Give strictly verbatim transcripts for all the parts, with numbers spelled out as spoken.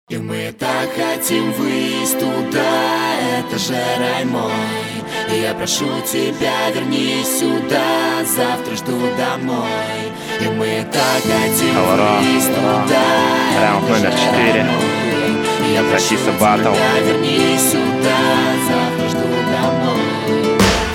И мы так хотим выйти туда, это же рай мой. И я прошу тебя, вернись сюда, завтра жду домой. И мы так хотим выйти туда, раунд номер четыре. И я прошу тебя, вернись сюда, завтра жду домой.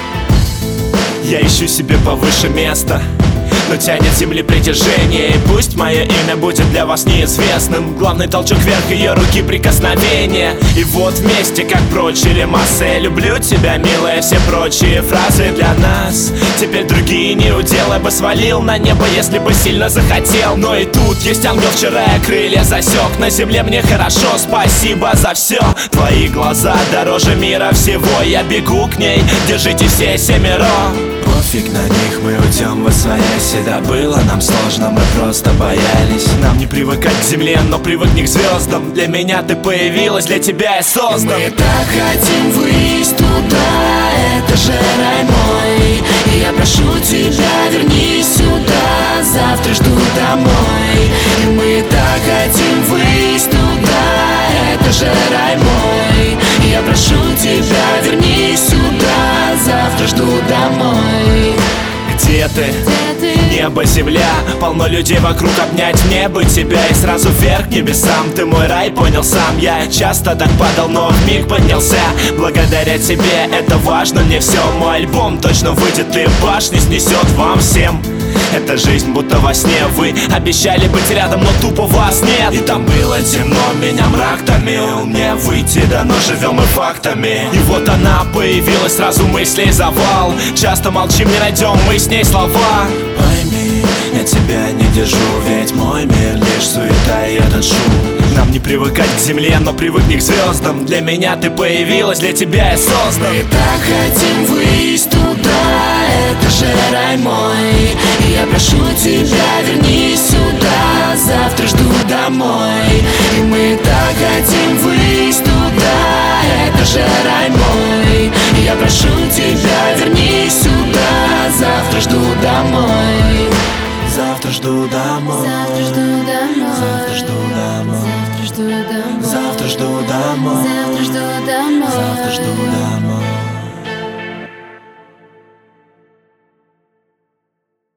Я ищу себе повыше места, но тянет земли притяжение. И пусть мое имя будет для вас неизвестным, главный толчок вверх, ее руки прикосновения. И вот вместе, как прочили массы, я люблю тебя, милая, все прочие фразы для нас теперь другие не удел. Я бы свалил на небо, если бы сильно захотел. Но и тут есть ангел, вчера я крылья засек. На земле мне хорошо, спасибо за все. Твои глаза дороже мира всего. Я бегу к ней, держите все семеро. Пофиг на них, мы уйдем во свояси. Да было нам сложно, мы просто боялись. Нам не привыкать к земле, но привыкни к звездам. Для меня ты появилась, для тебя я создан. И мы так хотим выйти туда, это же рай мой. И я прошу тебя, вернись сюда, завтра жду домой. И мы так хотим выйти туда, это же рай мой. И я прошу тебя, вернись сюда, завтра жду домой. Где ты? Небо, земля, полно людей вокруг, обнять мне бы тебя. И сразу вверх к небесам, ты мой рай, понял сам. Я часто так падал, но вмиг поднялся. Благодаря тебе это важно, мне все. Мой альбом точно выйдет и башни снесет вам всем. Эта жизнь будто во сне. Вы обещали быть рядом, но тупо вас нет. И там было темно, меня мрак томил. Мне выйти, да но живем мы фактами. И вот она появилась, сразу мыслей завал. Часто молчим, не найдем мы с ней слова. Пойми, я тебя не держу, ведь мой мир лишь суета и этот шум. Нам не привыкать к земле, но привыкни к звездам. Для меня ты появилась, для тебя я создан. Мы так хотим выйти туда, это же рай мой. И я прошу тебя, вернись сюда, завтра жду домой. И мы так хотим выйти туда, это же рай мой. И я прошу тебя, вернись сюда, завтра жду домой. Завтра жду домой. Завтра жду домой. Завтра жду домой. Завтра жду домой. Завтра жду домой. Завтра жду домой. Завтра жду домой.